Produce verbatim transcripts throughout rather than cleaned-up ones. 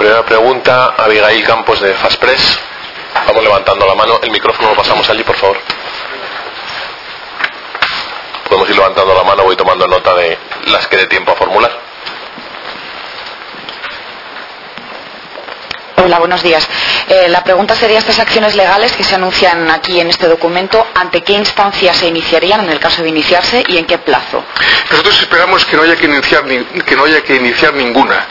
primera pregunta, Abigail Campos de Faspress. Vamos levantando la mano. El micrófono lo pasamos allí, por favor. Podemos ir levantando la mano, voy tomando nota de las que dé tiempo a formular. Hola, buenos días. Eh, la pregunta sería: estas acciones legales que se anuncian aquí en este documento, ¿ante qué instancia se iniciarían en el caso de iniciarse y en qué plazo? Nosotros esperamos que no haya que iniciar, ni, que no haya que iniciar ninguna.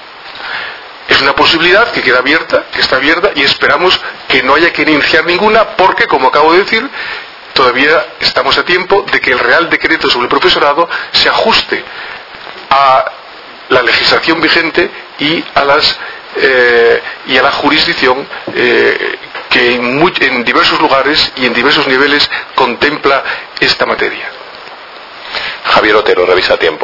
Es una posibilidad que queda abierta, que está abierta, y esperamos que no haya que iniciar ninguna porque, como acabo de decir, todavía estamos a tiempo de que el Real Decreto sobre el profesorado se ajuste a la legislación vigente y a las eh, y a la jurisdicción eh, que en, muy, en diversos lugares y en diversos niveles contempla esta materia. Javier Otero, revisa tiempo.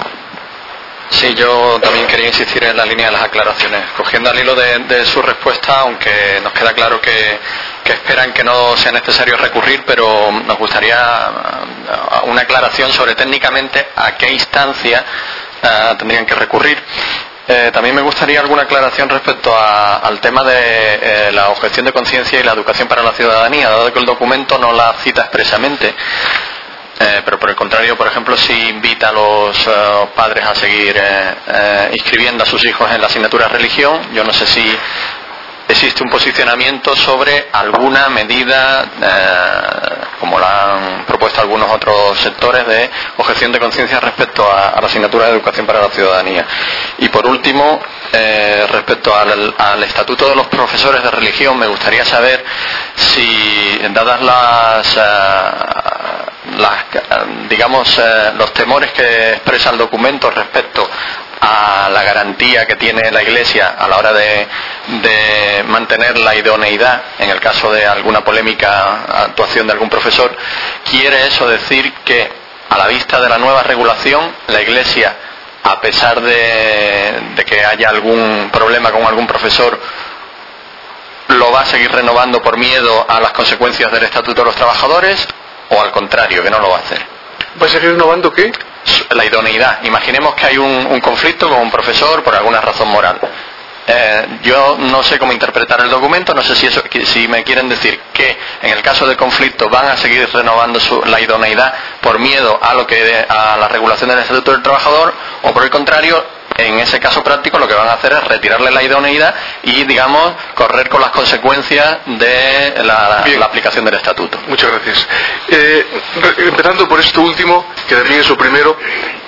Sí, yo también quería insistir en la línea de las aclaraciones. Cogiendo al hilo de, de su respuesta, aunque nos queda claro que, que esperan que no sea necesario recurrir, pero nos gustaría una aclaración sobre técnicamente a qué instancia uh, tendrían que recurrir. Eh, también me gustaría alguna aclaración respecto a, al tema de eh, la objeción de conciencia y la educación para la ciudadanía, dado que el documento no la cita expresamente. Eh, pero por el contrario, por ejemplo, si invita a los uh, padres a seguir eh, eh, inscribiendo a sus hijos en la asignatura de religión, yo no sé si existe un posicionamiento sobre alguna medida, eh, como la han propuesto algunos otros sectores, de objeción de conciencia respecto a, a la asignatura de educación para la ciudadanía. Y por último, eh, respecto al, al estatuto de los profesores de religión, me gustaría saber si, dadas las... Uh, Las, digamos, eh, los temores que expresa el documento respecto a la garantía que tiene la Iglesia a la hora de, de mantener la idoneidad en el caso de alguna polémica actuación de algún profesor, ¿quiere eso decir que a la vista de la nueva regulación la Iglesia, a pesar de, de que haya algún problema con algún profesor, lo va a seguir renovando por miedo a las consecuencias del Estatuto de los Trabajadores? ¿O al contrario, que no lo va a hacer? ¿Va a seguir renovando qué? La idoneidad. Imaginemos que hay un, un conflicto con un profesor por alguna razón moral. Eh, yo no sé cómo interpretar el documento, no sé si eso, si me quieren decir que en el caso de conflicto van a seguir renovando su, la idoneidad por miedo a lo que a la regulación del Estatuto del Trabajador, o por el contrario, en ese caso práctico lo que van a hacer es retirarle la idoneidad y, digamos, correr con las consecuencias de la, la aplicación del estatuto. Muchas gracias. Eh, empezando por esto último, que también es lo primero,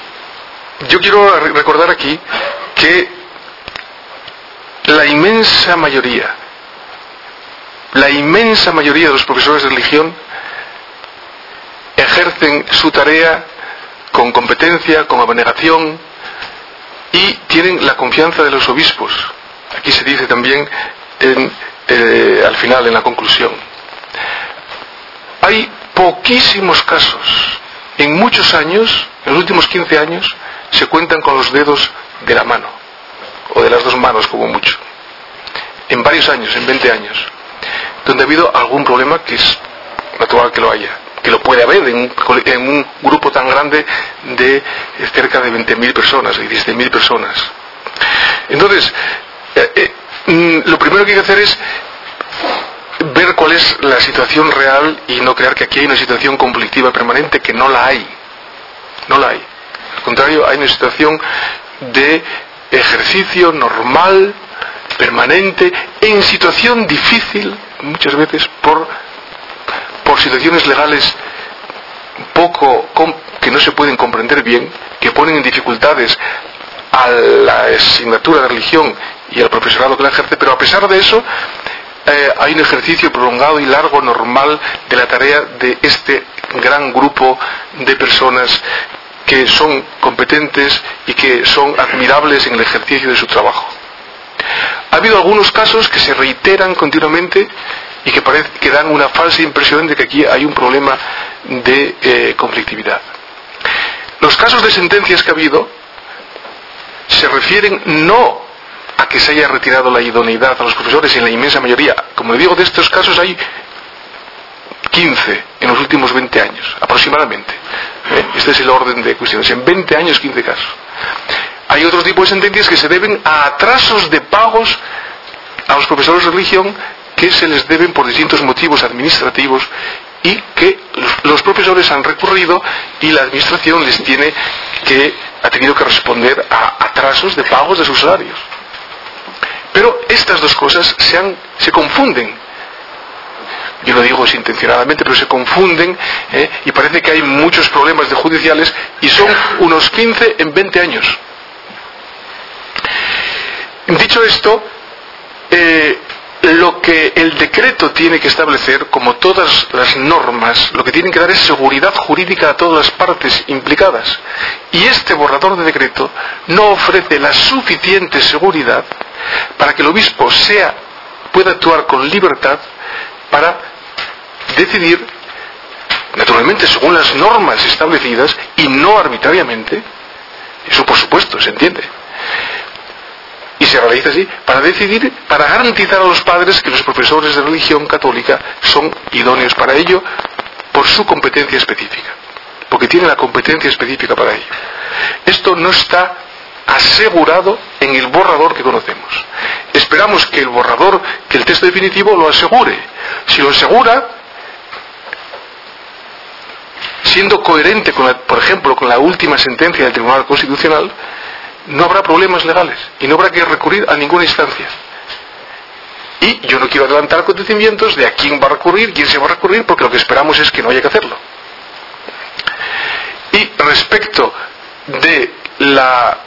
yo quiero recordar aquí que la inmensa mayoría, la inmensa mayoría de los profesores de religión ejercen su tarea con competencia, con abnegación, y tienen la confianza de los obispos. Aquí se dice también en, eh, al final, en la conclusión. Hay poquísimos casos. En muchos años, en los últimos quince años, se cuentan con los dedos de la mano, o de las dos manos como mucho. En varios años, en veinte años, donde ha habido algún problema, que es natural que lo haya, que lo puede haber en un, en un grupo tan grande de cerca de veinte mil personas, de diecisiete mil personas. Entonces, eh, eh, lo primero que hay que hacer es ver cuál es la situación real y no creer que aquí hay una situación conflictiva permanente, que no la hay. No la hay. Al contrario, hay una situación de ejercicio normal, permanente, en situación difícil, muchas veces por por situaciones legales poco que no se pueden comprender bien, que ponen en dificultades a la asignatura de religión y al profesorado que la ejerce, pero a pesar de eso eh, hay un ejercicio prolongado y largo, normal, de la tarea de este gran grupo de personas que son competentes y que son admirables en el ejercicio de su trabajo. Ha habido algunos casos que se reiteran continuamente y que, parece, que dan una falsa impresión de que aquí hay un problema de eh, conflictividad. Los casos de sentencias que ha habido se refieren no a que se haya retirado la idoneidad a los profesores en la inmensa mayoría. Como le digo, de estos casos hay quince en los últimos veinte años, aproximadamente. ¿Eh? Este es el orden de cuestiones. En veinte años, quince casos. hay otro tipo de sentencias que se deben a atrasos de pagos a los profesores de religión que se les deben por distintos motivos administrativos y que los, los profesores han recurrido y la administración les tiene que, ha tenido que responder a atrasos de pagos de sus salarios. Pero estas dos cosas se, han, se confunden. Yo lo digo intencionadamente, pero se confunden ¿eh? y parece que hay muchos problemas de judiciales y son unos quince en veinte años. Dicho esto, eh, lo que el decreto tiene que establecer, como todas las normas, lo que tienen que dar es seguridad jurídica a todas las partes implicadas. Y este borrador de decreto no ofrece la suficiente seguridad para que el obispo sea, pueda actuar con libertad para decidir, naturalmente según las normas establecidas y no arbitrariamente. Eso por supuesto se entiende, y se realiza así, para decidir, para garantizar a los padres que los profesores de religión católica son idóneos para ello por su competencia específica, porque tienen la competencia específica para ello. Esto no está asegurado en el borrador que conocemos. Esperamos que el borrador, que el texto definitivo lo asegure. Si lo asegura, siendo coherente con la, por ejemplo, con la última sentencia del Tribunal Constitucional, no habrá problemas legales y no habrá que recurrir a ninguna instancia. Y yo no quiero adelantar acontecimientos de a quién va a recurrir, quién se va a recurrir, porque lo que esperamos es que no haya que hacerlo. Y respecto de la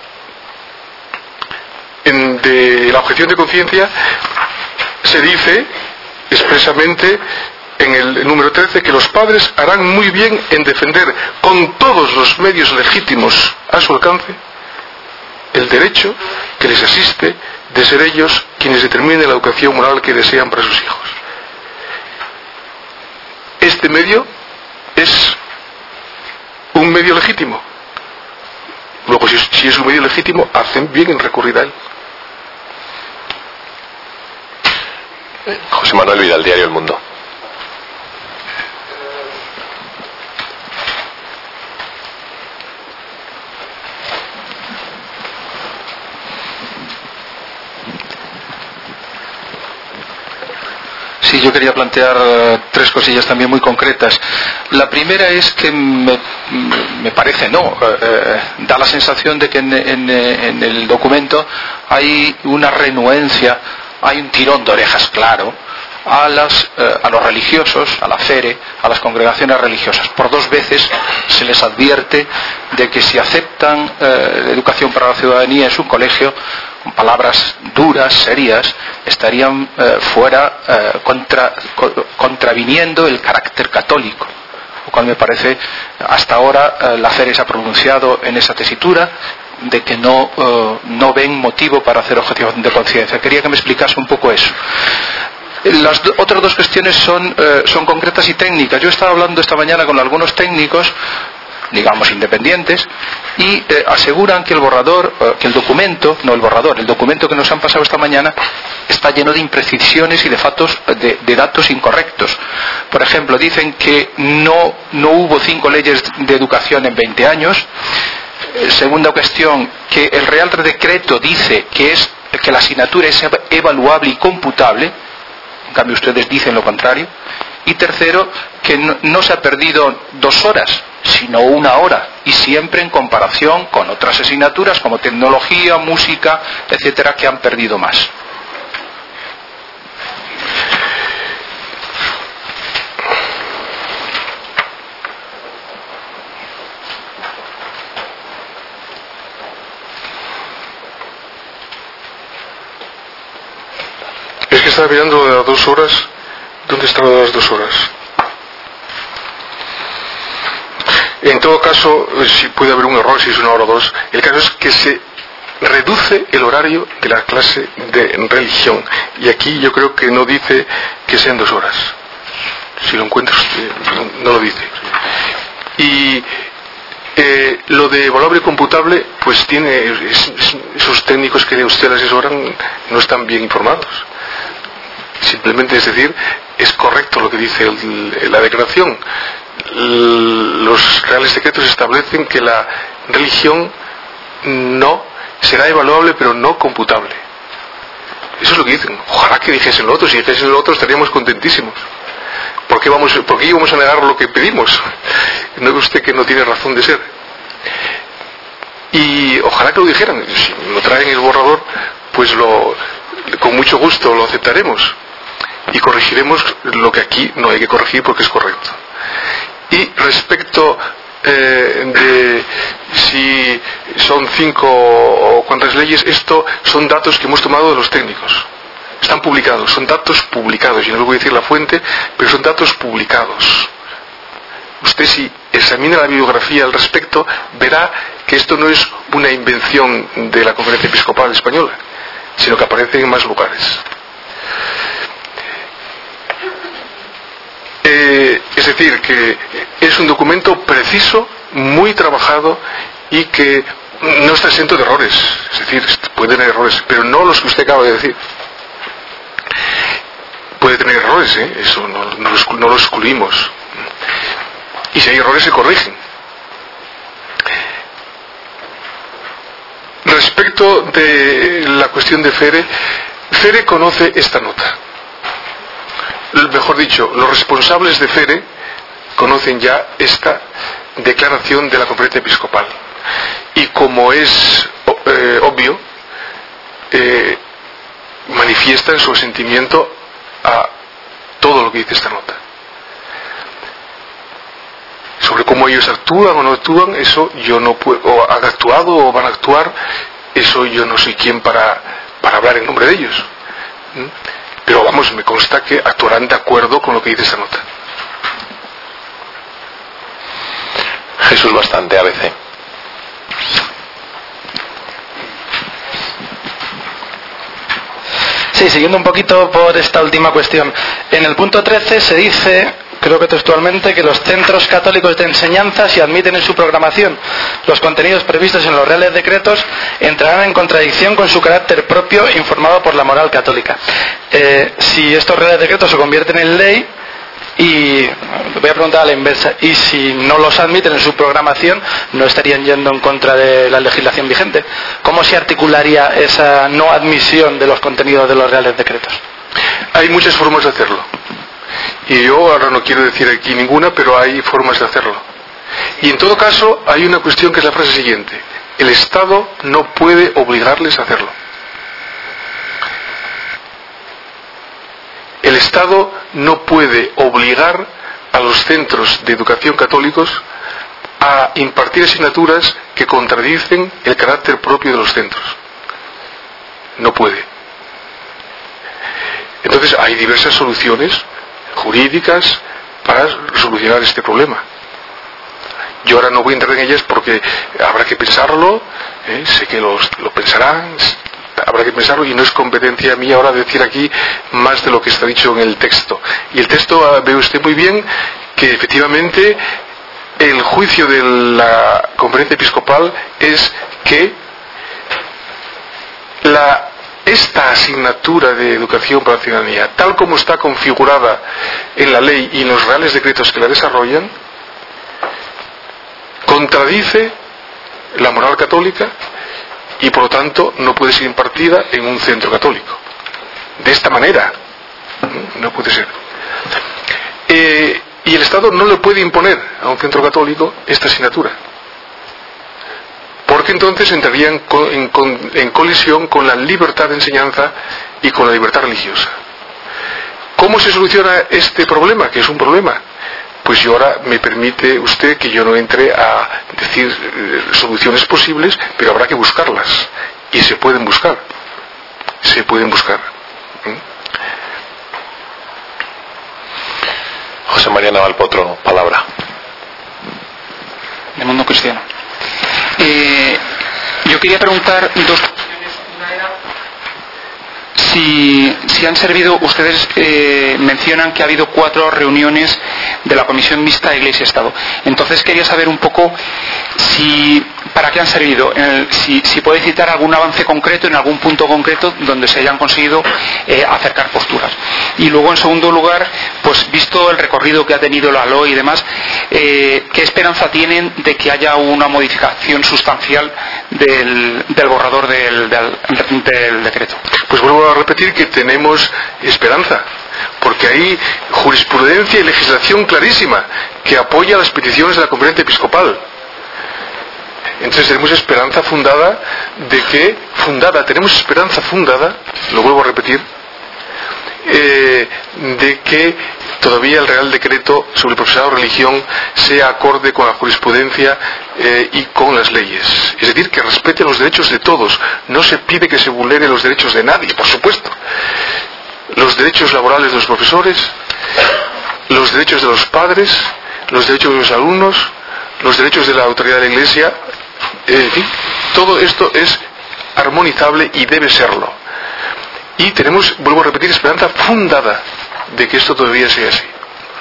en, de la objeción de conciencia, se dice expresamente en el número trece que los padres harán muy bien en defender con todos los medios legítimos a su alcance el derecho que les asiste de ser ellos quienes determinen la educación moral que desean para sus hijos. Este medio es un medio legítimo. Luego, si es, si es un medio legítimo, hacen bien en recurrir a él. José Manuel Vidal, Diario El Mundo. Sí, yo quería plantear uh, tres cosillas también muy concretas. La primera es que me, me parece, no, uh, uh, da la sensación de que en, en, en el documento hay una renuencia, hay un tirón de orejas claro a, las, uh, a los religiosos, a la FERE, a las congregaciones religiosas. Por dos veces se les advierte de que si aceptan uh, educación para la ciudadanía en su colegio, con palabras duras, serias, estarían eh, fuera, eh, contra, co, contraviniendo el carácter católico, lo cual me parece, hasta ahora eh, la FERE se ha pronunciado en esa tesitura de que no, eh, no ven motivo para hacer objeción de conciencia. Quería que me explicase un poco eso. Las do, otras dos cuestiones son, eh, son concretas y técnicas. Yo estaba hablando esta mañana con algunos técnicos, digamos independientes, y eh, aseguran que el borrador, eh, que el documento, no el borrador, el documento que nos han pasado esta mañana está lleno de imprecisiones y de, fatos, de, de datos incorrectos. Por ejemplo, dicen que no, no hubo cinco leyes de educación en veinte años. Eh, segunda cuestión, que el Real Decreto dice que, es, que la asignatura es evaluable y computable, en cambio ustedes dicen lo contrario. Y tercero, que no, no se ha perdido dos horas, sino una hora, y siempre en comparación con otras asignaturas como tecnología, música, etcétera, que han perdido más. Es que estaba mirando de las dos horas. ¿Dónde están las dos horas? En todo caso, si puede haber un error, si es una hora o dos, el caso es que se reduce el horario de la clase de religión. Y aquí yo creo que no dice que sean dos horas. Si lo encuentra usted, no lo dice. Y eh, lo de evaluable y computable, pues tiene es, es, esos técnicos que usted asesoran no están bien informados. Simplemente es decir, es correcto lo que dice el, la declaración. Los reales decretos establecen que la religión no será evaluable pero no computable. Eso es lo que dicen. Ojalá que dijesen lo otro. Si dijesen lo otro estaríamos contentísimos. ¿Por qué, vamos, ¿Por qué íbamos a negar lo que pedimos? ¿No ve usted que no tiene razón de ser? Y ojalá que lo dijeran. Si lo traen el borrador, pues lo, con mucho gusto lo aceptaremos y corregiremos lo que aquí no hay que corregir porque es correcto. Y respecto eh, de si son cinco o cuántas leyes, esto son datos que hemos tomado de los técnicos. Están publicados, son datos publicados. Yo no le voy a decir la fuente, pero son datos publicados. Usted, si examina la bibliografía al respecto, verá que esto no es una invención de la Conferencia Episcopal Española, sino que aparece en más lugares. Eh, es decir, que es un documento preciso, muy trabajado y que no está exento de errores. Es decir, puede tener errores, pero no los que usted acaba de decir. Puede tener errores, ¿eh? Eso no, no, los, no los excluimos. Y si hay errores se corrigen. Respecto de la cuestión de FERE, FERE conoce esta nota. Mejor dicho, los responsables de FERE conocen ya esta declaración de la Conferencia Episcopal. Y como es eh, obvio, eh, manifiestan su asentimiento a todo lo que dice esta nota. Sobre cómo ellos actúan o no actúan, eso yo no puedo, o han actuado o van a actuar, eso yo no soy quien para, para hablar en nombre de ellos. ¿Mm? Pero vamos, me consta que actuarán de acuerdo con lo que dice esta nota. Jesús Bastante, A B C. Sí, siguiendo un poquito por esta última cuestión. En el punto trece se dice, creo que textualmente, que los centros católicos de enseñanza, si admiten en su programación los contenidos previstos en los Reales Decretos, entrarán en contradicción con su carácter propio informado por la moral católica. Eh, si estos Reales Decretos se convierten en ley, y voy a preguntar a la inversa, y si no los admiten en su programación, no estarían yendo en contra de la legislación vigente. ¿Cómo se articularía esa no admisión de los contenidos de los Reales Decretos? Hay muchas formas de hacerlo. Y yo ahora no quiero decir aquí ninguna, pero hay formas de hacerlo. Y en todo caso hay una cuestión que es la frase siguiente: el Estado no puede obligarles a hacerlo. El Estado no puede obligar a los centros de educación católicos a impartir asignaturas que contradicen el carácter propio de los centros. No puede. Entonces hay diversas soluciones jurídicas para solucionar este problema. Yo ahora no voy a entrar en ellas porque habrá que pensarlo, ¿eh? Sé que los, lo pensarán, habrá que pensarlo y no es competencia mía ahora decir aquí más de lo que está dicho en el texto. Y el texto, ve usted muy bien que efectivamente el juicio de la Conferencia Episcopal es que la esta asignatura de educación para la ciudadanía, tal como está configurada en la ley y en los Reales Decretos que la desarrollan, contradice la moral católica y por lo tanto no puede ser impartida en un centro católico. De esta manera, no puede ser. Eh, y el Estado no le puede imponer a un centro católico esta asignatura, porque entonces entraría en, en, en colisión con la libertad de enseñanza y con la libertad religiosa. ¿Cómo se soluciona este problema? Que es un problema. Pues yo ahora me permite usted que yo no entre a decir eh, soluciones posibles, pero habrá que buscarlas. Y se pueden buscar. Se pueden buscar. ¿Mm? José María Navalpotro, palabra. De Mundo Cristiano. Eh, yo quería preguntar dos cuestiones. Una era si, si han servido, ustedes eh, mencionan que ha habido cuatro reuniones de la Comisión Mixta Iglesia-Estado. Entonces quería saber un poco si ¿para qué han servido? El, si, si puede citar algún avance concreto, en algún punto concreto, donde se hayan conseguido eh, acercar posturas. Y luego, en segundo lugar, pues visto el recorrido que ha tenido la L O E y demás, eh, ¿qué esperanza tienen de que haya una modificación sustancial del, del borrador del, del, del decreto? Pues vuelvo a repetir que tenemos esperanza, porque hay jurisprudencia y legislación clarísima que apoya las peticiones de la Conferencia Episcopal. Entonces tenemos esperanza fundada de que, fundada, tenemos esperanza fundada, lo vuelvo a repetir, eh, de que todavía el Real Decreto sobre el profesorado de religión sea acorde con la jurisprudencia eh, y con las leyes. Es decir, que respete los derechos de todos. No se pide que se vulneren los derechos de nadie, por supuesto. Los derechos laborales de los profesores, los derechos de los padres, los derechos de los alumnos, los derechos de la autoridad de la Iglesia, en fin, todo esto es armonizable y debe serlo. Y tenemos, vuelvo a repetir, esperanza fundada de que esto todavía sea así.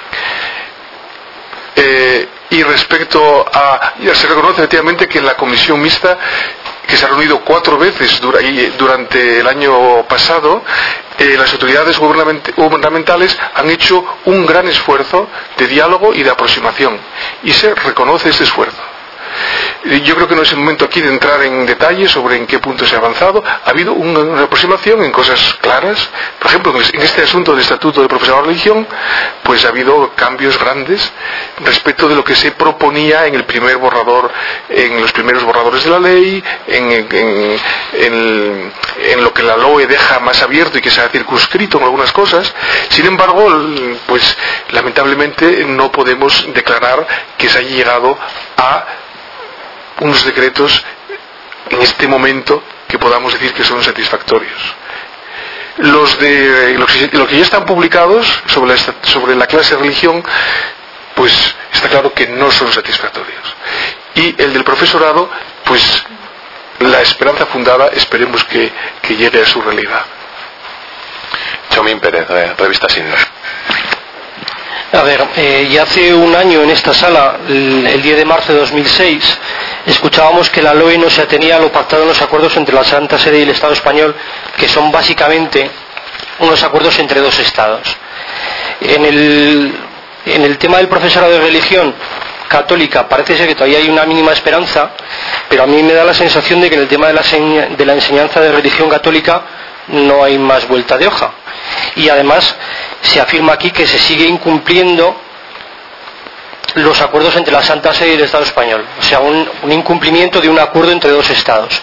Eh, y respecto a, ya se reconoce efectivamente que en la comisión mixta, que se ha reunido cuatro veces durante el año pasado, eh, las autoridades gubernamentales han hecho un gran esfuerzo de diálogo y de aproximación, y se reconoce ese esfuerzo. Yo creo que no es el momento aquí de entrar en detalles sobre en qué punto se ha avanzado. Ha habido una, una aproximación en cosas claras. Por ejemplo, en este asunto del Estatuto de Profesorado de Religión, pues ha habido cambios grandes respecto de lo que se proponía en el primer borrador, en los primeros borradores de la ley, en, en, en, en, en lo que la L O E deja más abierto y que se ha circunscrito en algunas cosas. Sin embargo, pues lamentablemente no podemos declarar que se haya llegado a unos decretos en este momento que podamos decir que son satisfactorios. Los de los que, los que ya están publicados sobre la, sobre la clase de religión, pues está claro que no son satisfactorios. Y el del profesorado, pues la esperanza fundada, esperemos que, que llegue a su realidad. Chomín Pérez, eh, revista Signos. A ver, eh, ya hace un año en esta sala, el, el diez de marzo de dos mil seis, escuchábamos que la L O E no se atenía a lo pactado en los acuerdos entre la Santa Sede y el Estado español, que son básicamente unos acuerdos entre dos Estados. En el, en el tema del profesorado de religión católica parece ser que todavía hay una mínima esperanza, pero a mí me da la sensación de que en el tema de la, de la enseñanza de religión católica no hay más vuelta de hoja. Y además se afirma aquí que se sigue incumpliendo los acuerdos entre la Santa Sede y el Estado español, o sea, un, un incumplimiento de un acuerdo entre dos Estados.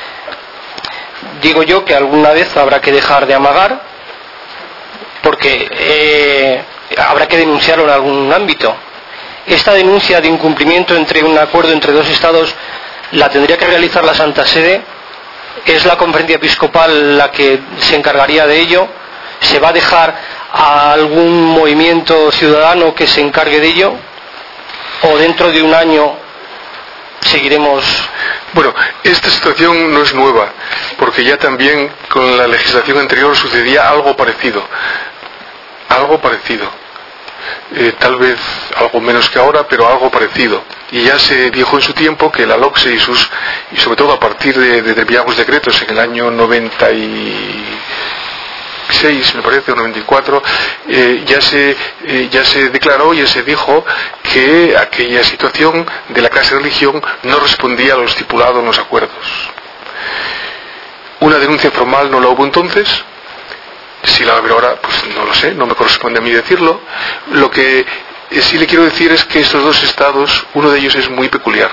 Digo yo que alguna vez habrá que dejar de amagar, porque eh, habrá que denunciarlo en algún ámbito. Esta denuncia de incumplimiento entre un acuerdo entre dos Estados la tendría que realizar la Santa Sede. ¿Es la Conferencia Episcopal la que se encargaría de ello? ¿Se va a dejar a algún movimiento ciudadano que se encargue de ello? ¿O dentro de un año seguiremos? Bueno, esta situación no es nueva, porque ya también con la legislación anterior sucedía algo parecido. Algo parecido. Eh, tal vez algo menos que ahora, pero algo parecido. Y ya se dijo en su tiempo que la LOCSE y sus, y sobre todo a partir de, de determinados decretos en el año noventa y seis, me parece, o noventa y cuatro, eh, ya se eh, ya se declaró, ya se dijo que aquella situación de la clase de religión no respondía a lo estipulado en los acuerdos. Una denuncia formal no la hubo entonces. Si la va a haber ahora, pues no lo sé, no me corresponde a mí decirlo. Lo que eh, sí le quiero decir es que estos dos estados, uno de ellos es muy peculiar.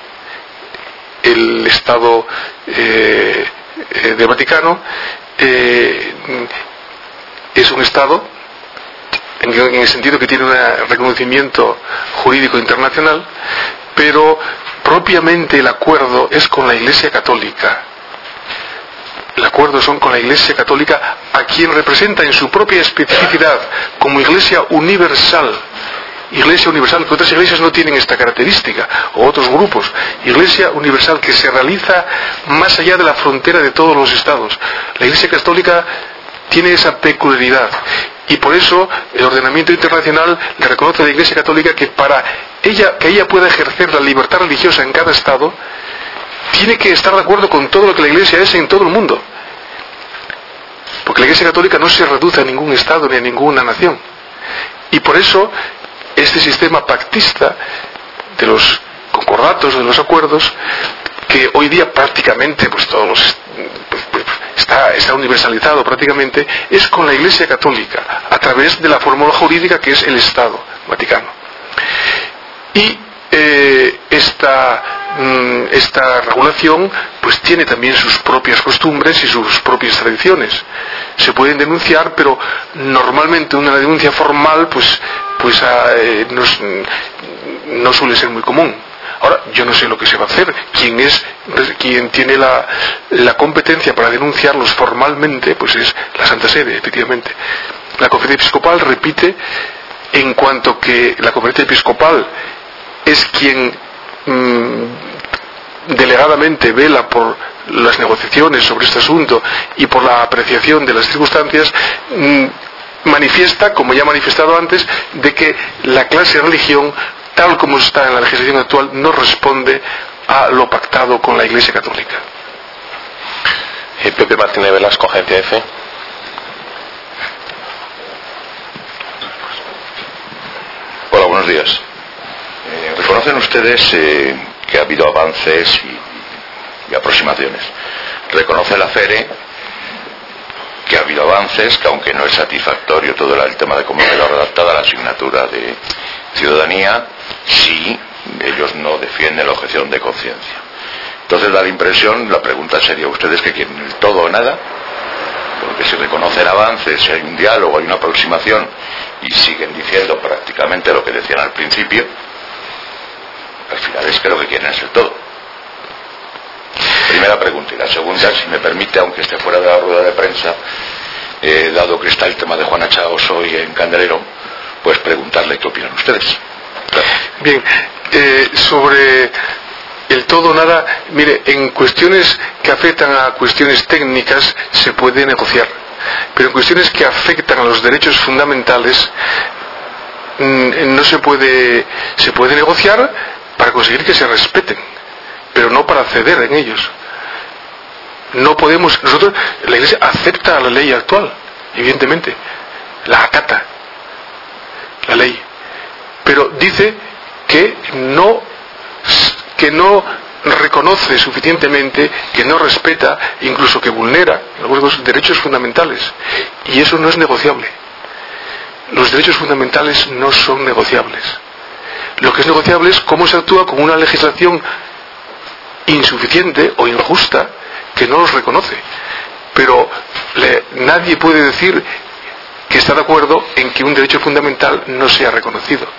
El estado eh, eh, del Vaticano eh, es un estado en, en el sentido que tiene un reconocimiento jurídico internacional, pero propiamente el acuerdo es con la Iglesia Católica. El acuerdo son con la Iglesia Católica, a quien representa en su propia especificidad como Iglesia universal. Iglesia universal, que otras iglesias no tienen esta característica, o otros grupos. Iglesia universal que se realiza más allá de la frontera de todos los estados. La Iglesia Católica tiene esa peculiaridad, y por eso el ordenamiento internacional le reconoce a la Iglesia Católica que para ella, que ella pueda ejercer la libertad religiosa en cada estado, tiene que estar de acuerdo con todo lo que la Iglesia es en todo el mundo. Porque la Iglesia Católica no se reduce a ningún Estado ni a ninguna nación. Y por eso este sistema pactista de los concordatos, de los acuerdos, que hoy día prácticamente pues todos los, pues, pues, está, está universalizado prácticamente, es con la Iglesia Católica, a través de la fórmula jurídica que es el Estado Vaticano. Y eh, esta, mm, esta regulación pues tiene también sus propias costumbres y sus propias tradiciones. Se pueden denunciar, pero normalmente una denuncia formal pues, pues eh, no, no suele ser muy común. Ahora, yo no sé lo que se va a hacer. Quien es, quien tiene la, la competencia para denunciarlos formalmente, pues es la Santa Sede, efectivamente. La Conferencia Episcopal repite, en cuanto que la Conferencia Episcopal es quien mmm, delegadamente vela por las negociaciones sobre este asunto y por la apreciación de las circunstancias, mmm, manifiesta, como ya ha manifestado antes, de que la clase de religión, tal como está en la legislación actual, no responde a lo pactado con la Iglesia Católica. Eh, Pepe Martínez Velasco, Agencia F. Hola, buenos días. Eh, reconocen ustedes eh, que ha habido avances y, y aproximaciones. Reconoce la FERE que ha habido avances, que aunque no es satisfactorio todo el tema de cómo quedó redactada la asignatura de ciudadanía, sí, ellos no defienden la objeción de conciencia. Entonces da la impresión, la pregunta sería, ¿ustedes que quieren el todo o nada? Porque si reconocen avances, si hay un diálogo, hay una aproximación y siguen diciendo prácticamente lo que decían al principio, al final es que lo que quieren es el todo. Primera pregunta. Y la segunda, si me permite, aunque esté fuera de la rueda de prensa, eh, dado que está el tema de Juana Chaos hoy en Candelero, pues preguntarle qué opinan ustedes. Gracias. Bien, eh, sobre el todo o nada, mire, en cuestiones que afectan a cuestiones técnicas se puede negociar, pero en cuestiones que afectan a los derechos fundamentales mmm, no se puede, se puede negociar para conseguir que se respeten, pero no para ceder en ellos. No podemos, nosotros, la Iglesia acepta la ley actual, evidentemente, la acata, la ley, pero dice que no, que no reconoce suficientemente, que no respeta, incluso que vulnera algunos derechos fundamentales, y eso no es negociable. Los derechos fundamentales no son negociables. Lo que es negociable es cómo se actúa con una legislación insuficiente o injusta que no los reconoce. Pero le, nadie puede decir que está de acuerdo en que un derecho fundamental no sea reconocido.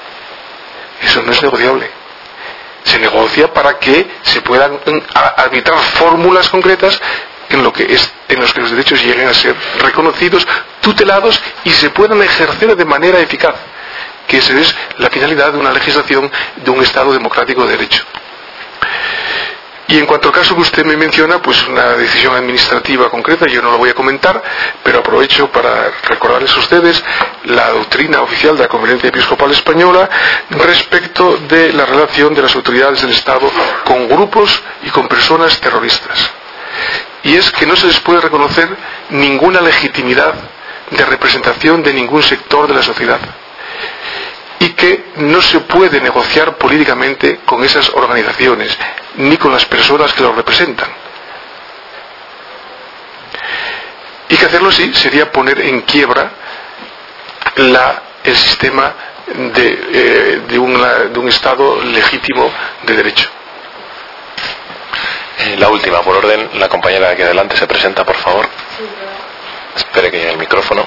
Eso no es negociable. Se negocia para que se puedan arbitrar fórmulas concretas en lo que es, en los que los derechos lleguen a ser reconocidos, tutelados y se puedan ejercer de manera eficaz, que esa es la finalidad de una legislación de un Estado democrático de derecho. Y en cuanto al caso que usted me menciona, pues una decisión administrativa concreta, yo no lo voy a comentar, pero aprovecho para recordarles a ustedes la doctrina oficial de la Conferencia Episcopal Española respecto de la relación de las autoridades del Estado con grupos y con personas terroristas. Y es que no se les puede reconocer ninguna legitimidad de representación de ningún sector de la sociedad, y que no se puede negociar políticamente con esas organizaciones, ni con las personas que los representan. Y que hacerlo así sería poner en quiebra la, el sistema de, eh, de, una, de un Estado legítimo de derecho. Eh, la última, por orden, la compañera de aquí adelante se presenta, por favor. Espere que llegue el micrófono.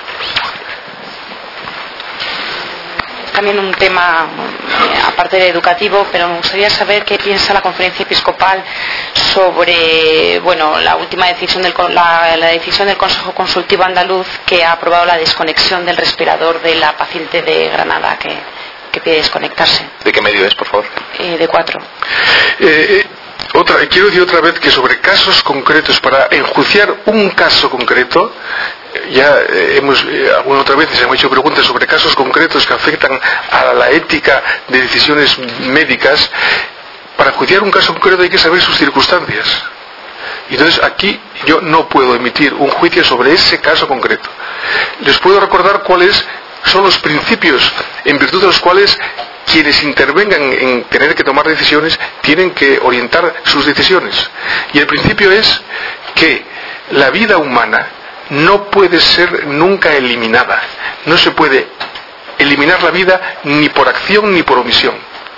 También un tema eh, aparte de educativo, pero me gustaría saber qué piensa la Conferencia Episcopal sobre, bueno, la última decisión del la, la decisión del Consejo Consultivo Andaluz, que ha aprobado la desconexión del respirador de la paciente de Granada que, que pide desconectarse. ¿De qué medio es, por favor? Eh, de cuatro. Eh, otra, quiero decir otra vez que sobre casos concretos, para enjuiciar un caso concreto, ya eh, hemos, eh, alguna otra vez se han hecho preguntas sobre casos concretos que afectan a la ética de decisiones médicas. para juzgar un caso concreto hay que saber sus circunstancias. Y entonces aquí yo no puedo emitir un juicio sobre ese caso concreto. Les puedo recordar cuáles son los principios en virtud de los cuales quienes intervengan en tener que tomar decisiones tienen que orientar sus decisiones. Y el principio es que la vida humana no puede ser nunca eliminada. No se puede eliminar la vida ni por acción ni por omisión.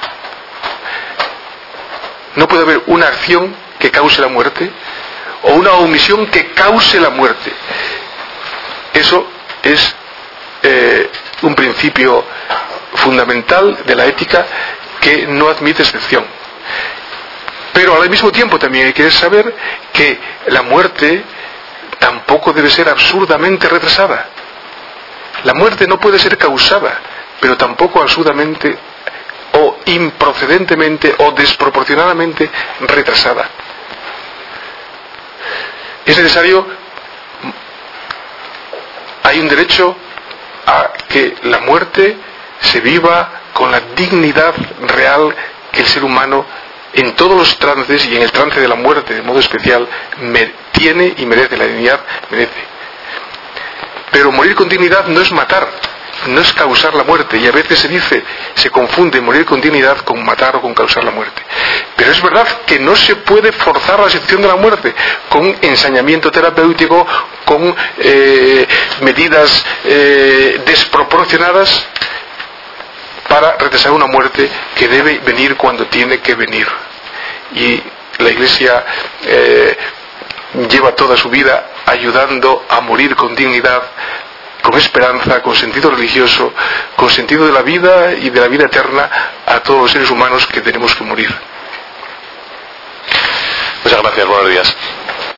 No puede haber una acción que cause la muerte o una omisión que cause la muerte. Eso es eh, un principio fundamental de la ética que no admite excepción. Pero al mismo tiempo también hay que saber que la muerte tampoco debe ser absurdamente retrasada. La muerte no puede ser causada, pero tampoco absurdamente o improcedentemente o desproporcionadamente retrasada. Es necesario, hay un derecho a que la muerte se viva con la dignidad real que el ser humano en todos los trances y en el trance de la muerte de modo especial tiene y merece, la dignidad merece. Pero morir con dignidad no es matar, no es causar la muerte, y a veces se dice, se confunde morir con dignidad con matar o con causar la muerte. Pero es verdad que no se puede forzar la situación de la muerte con ensañamiento terapéutico, con eh, medidas eh, desproporcionadas para retrasar una muerte que debe venir cuando tiene que venir. Y la Iglesia eh, lleva toda su vida ayudando a morir con dignidad, con esperanza, con sentido religioso, con sentido de la vida y de la vida eterna a todos los seres humanos que tenemos que morir. Muchas gracias, buenos días.